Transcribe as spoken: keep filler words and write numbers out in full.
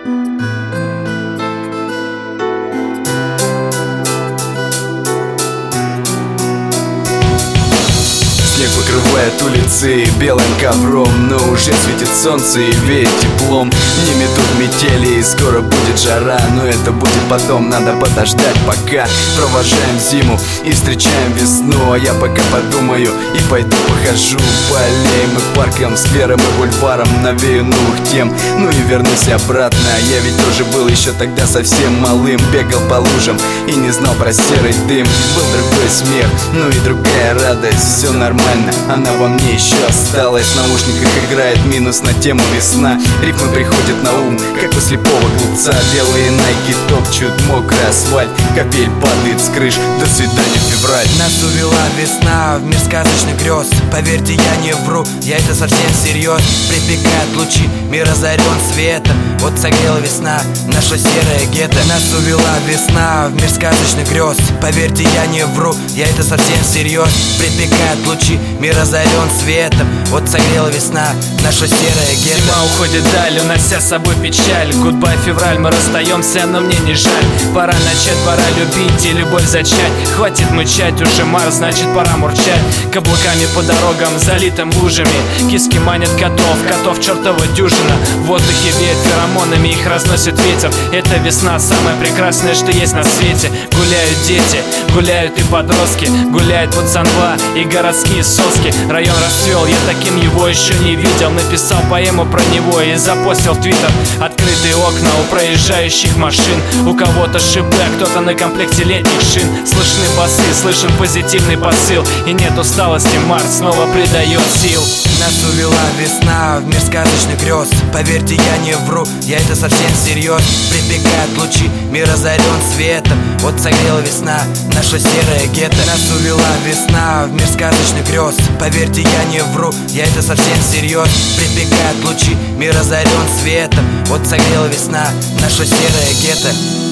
Снег покрывает улицы белым ковром, но уже светит солнце и веет теплом. Не метут метели и скоро будет жара, но это будет потом, надо подождать пока. Провожаем зиму и встречаем весну, а я пока подумаю и пойду похожу по аллеям и паркам, скверам и бульварам, навею новых тем, ну и вернусь обратно. Я ведь тоже был еще тогда совсем малым, бегал по лужам и не знал про серый дым. Был другой смех, ну и другая радость, все нормально, она во мне еще осталась. В наушниках играет минус на тему весна, рифмы приходят на ум, как у слепого глупца. Белые найки топчут мокрый асфальт, капель падает с крыш, до свидания, февраль. Нас увела весна в мир сказочных грез. Поверьте, я не вру, я это совсем всерьез. Припекают лучи, мир озарен светом. Вот согрела весна наша серая гетто. Нас увела весна в мир сказочных грез. Поверьте, я не вру, я это совсем всерьез. Припекают лучи, мир озарен светом. Вот согрела весна наша серая гетто. Зима уходит даль, унося с собой печаль. Гудбай, февраль, мы расстаемся, но мне не жаль. Пора начать, пора любить и любовь зачать. Хватит мычать, уже март, значит пора мурчать. Каблуками по дорогам, залитым лужами. Киски манят котов, котов чертова дюжина. В воздухе веет феромонами, их разносит ветер. Это весна, самое прекрасное, что есть на свете. Гуляют дети, гуляют и подростки. Гуляют пацанва и городские соски. Район расцвел, я таким его еще не видел. Написал поэму про него и запостил в твиттер. Открытые окна у проезжающих машин. У кого-то ШБ, кто-то на комплекте летних шин. Слышны басы, слышен позитивный посыл. И нет усталости, март снова придает сил. Нас увела весна в мир сказочных грез. Поверьте, я не вру, я это совсем всерьез. Припекают лучи, мир озарен светом. Вот согрела весна наша серая гетто. Нас увела весна в мир сказочных грез. Поверьте, я не вру, я это совсем всерьез. Припекают лучи, мир озарен светом. Вот согрела весна наша серая гетто.